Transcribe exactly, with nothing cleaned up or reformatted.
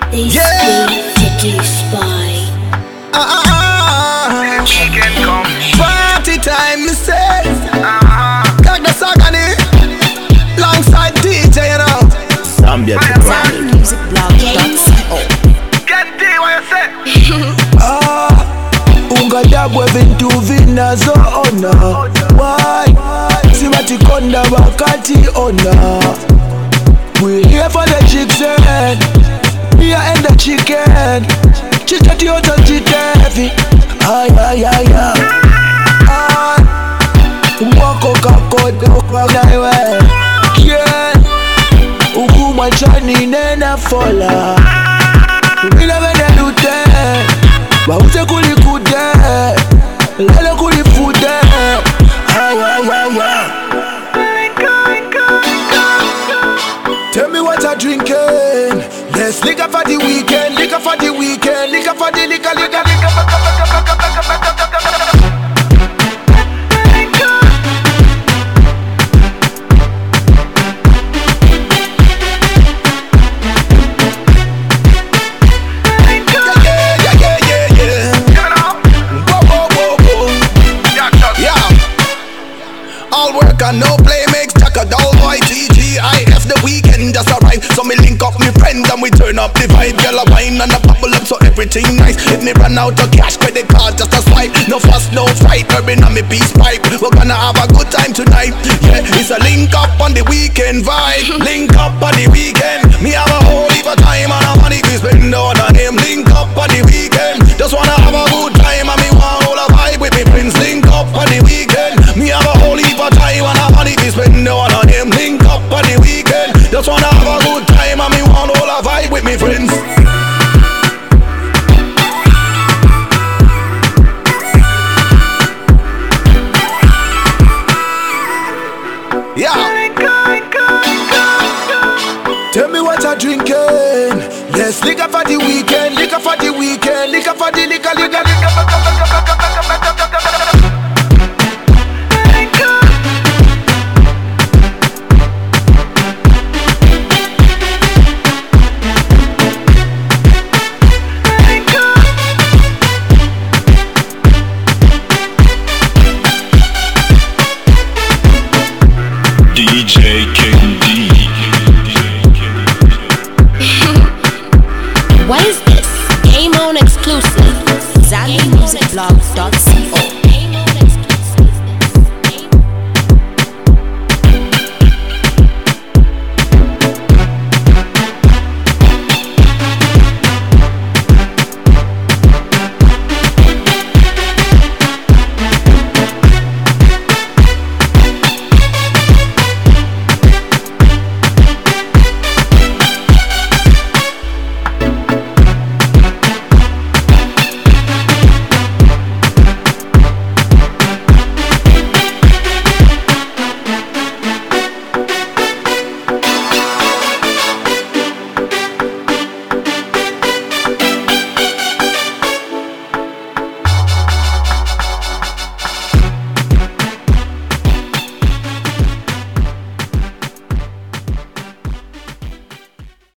They Yeah. speak to the spy. Ah, ah, Weekend come. party time, me say. Ah, Got the Sagani alongside D J, you know. Zambia to Zambia Music Blog dot co. get D, what you say? Ah, ungadabwe vintu vinazoona. Why? Simatikonda wakati ona. We here for the chicks and we are in the chicken. Chichati yote chitevi. Ay ay ay ay. Ay. Mwako kakodo na iwe. Yeah. Ukuma chani nena fola. Bila vende lute. Bause kulikude. Lele kulifude. Ay ay ay ay. Tell me what you're drinking. Let's liquor for the weekend, liquor for the weekend, liquor for the liquor, liquor, liquor. Yeah, yeah, yeah, yeah, yeah. You know? Whoa, whoa, whoa, whoa. Yeah, just. Yeah. All work and no play makes Jack a dull boy. T G I F the weekend just arrived. So me link up me friends and we turn up the vibe. Girl a wine and a bubble up so everything nice. If me run out of cash, credit card just a swipe. No fuss, no fight, urban on me peace pipe. We're gonna have a good time tonight. Yeah, it's a link up on the weekend vibe. Link up on the weekend. Me have a whole heap of time and a money to spend on a name. Link up on the weekend. Just wanna have a good time and me want all a vibe with me friends. Link up on the weekend. Me have a whole heap of time and a money to spend on a name. Link up on the weekend. Just wanna have a good time and me want all a vibe with me friends. Yeah. Tell me what you're drinking. Yes, liquor for the weekend, liquor for the weekend, liquor for the liquor, liquor, D J King D. What is this? Game on exclusive. Zambia Music Blog dot co.